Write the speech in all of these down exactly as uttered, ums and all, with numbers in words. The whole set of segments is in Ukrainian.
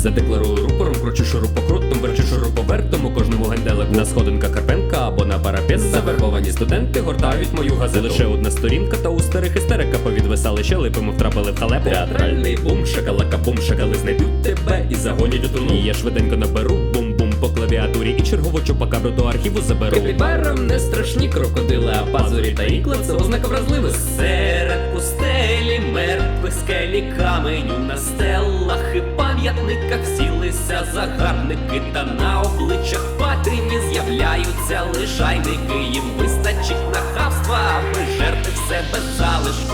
Задекларую рупором, кручу шурупокрутом, верчу шуруповертом у кожному генделику. На сходинках Карпенка або на парапет завербовані студенти гортають мою газету. Лише одна сторінка, та у старих істерика повідвисали щелепи, ми втрапили в халепу. Театральний бум, шакалака бум, шакали знайдуть тебе і загонять у труну. І я швиденько наберу бум-бум по клавіатурі і чергову чупакабру до архіву заберу. Капібарам не страшні крокодили, а пазурі та ікла – це ознака вразливих. Серед пустелі мертвих скелі каменю на стелах і пам'ятниках сілися загарбники, та на обличчях патріні з'являються лишайники. Їм вистачить нахабства, аби жерти все без залишку.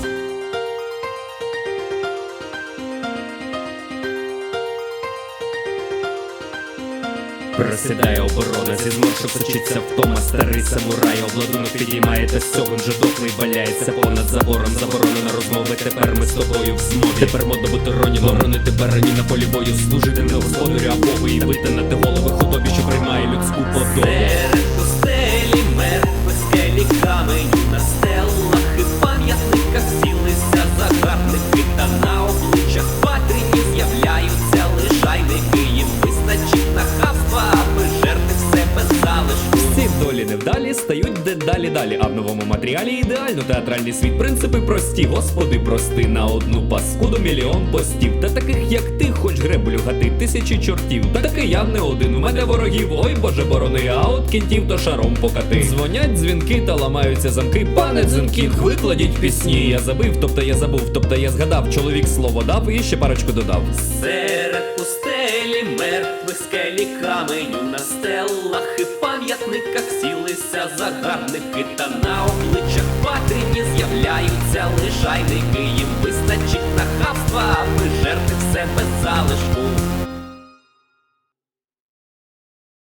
Просідає оборона, зі зморшок сочиться втома. Старий самурай обладунок підіймає, та сьогодні же дохлий валяється понад забором. Заборонено розмови, тепер ми з тобою в змові. Тепер модно бути ронів, боронити барані на полі бою, служити не господарю, а Богу, і витинати голови худобі, що приймає людську подобу. Серед пустелі мертвих скелі каменю на стелах і пам'ятниках сілися загарбники, та на обличчях патріні з'являються лишайники. Їм вистачить нахабства, аби жерти все без залишку. Всі долі невдалі стають дедалі далі, а в новому матеріалі ідеально театральний світ. Принципи прості, господи, прости. На одну паскуду мільйон постів. Та таких як ти, хоч греблю гати тисячі чортів. Та таки я не один, у мене ворогів, ой боже борони. А от кінтів то шаром покати. Дзвонять дзвінки та ламаються замки. Пане Дзенкінг, викладіть пісні. Я забив, тобто я забув, тобто я згадав. Чоловік слово дав і ще парочку додав. Серед пустелі мертвих скелі каменю на стелах і пам'ятниках сілися загарбники, та на обличчях патріні з'являються лишайники. Їм вистачить нахабства, аби жерти все без залишку.